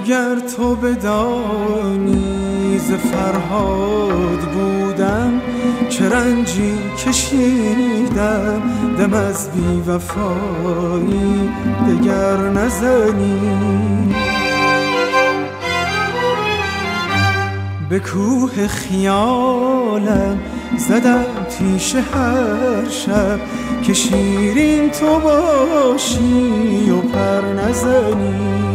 اگر تو بدانی ز فرهاد بودم چه رنجی کشیدم، دم از بی وفایی دگر نزنی. به کوه خیالم زدم پیش هر شب که شیرین تو باشی و پر نزنی.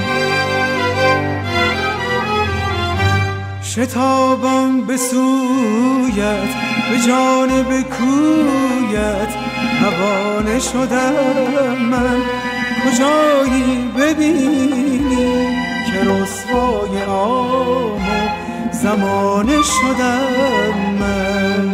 شتابان به سویت به جانب کویت روانه شدم من، کجایی ببینی که رسوای عام و زمانه شدم من.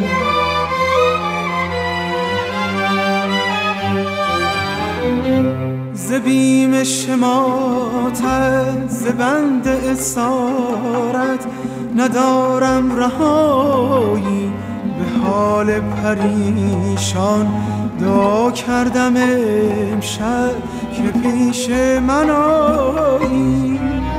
ز بیم شماتت ز بند اسارت ندارم رهایی، به حال پریشان دعا کردم امشب که پیش من آیی.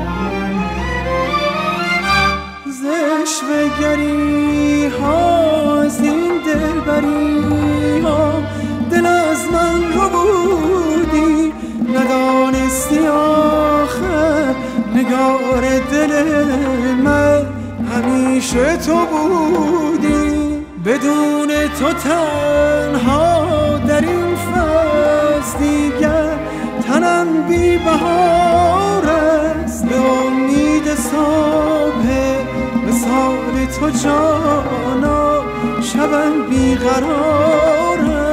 زشوه‌گری ها از این دلبری ها دل از من رو بودی، ندانستی آخر نگار دل من همیشه تو بودی. بدون تو تنها در این فصل دیگر تنم بی بهار است، به امید صبح وصال تو جانا شبم بی قرار است.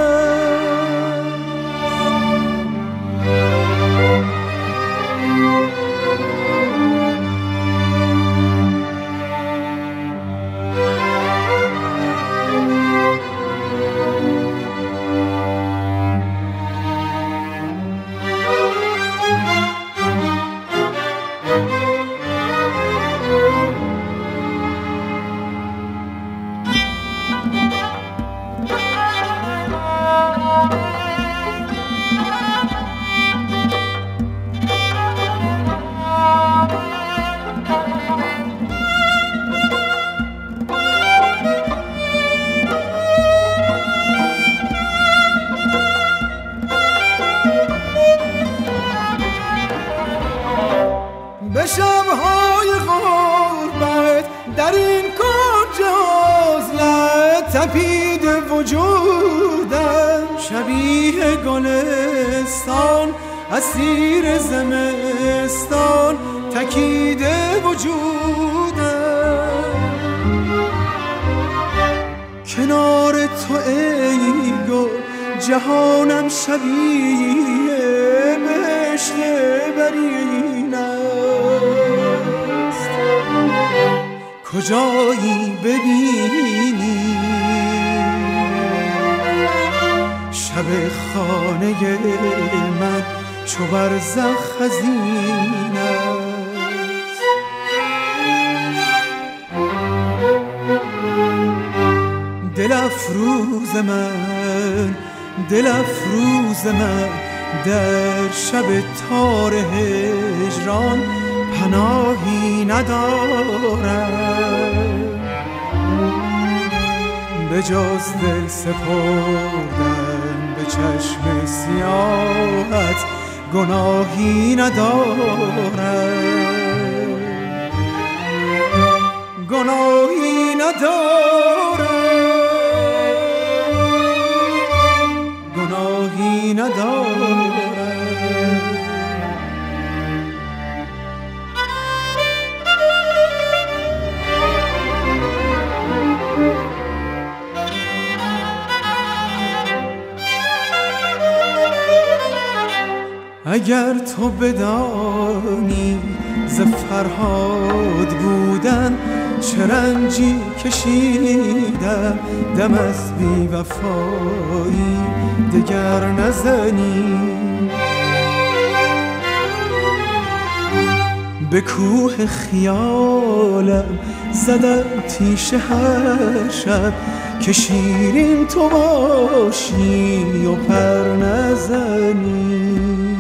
به شب‌های غربت در این کنج عزلت تپید وجودم، شبیه گلستان اسیر زمستان تکیده وجودم. کنار تو ای گل جهانم شبیه بهشت برین است، کجایی ببینی شب خانه من چو برزخ حزین است. دل افروز من در شب تار هجران پناهی ندارم، به جز دل سپردن به چشم سیاهت گناهی ندارم، گناهی ندارم، گناهی ندارم. اگر تو بدانی ز فرهاد بودن چه رنجی کشیدم، دم از بی وفایی دگر نزنی. به کوه خیالم زدم تیشه هر شب که شیرین تو باشی و پر نزنی.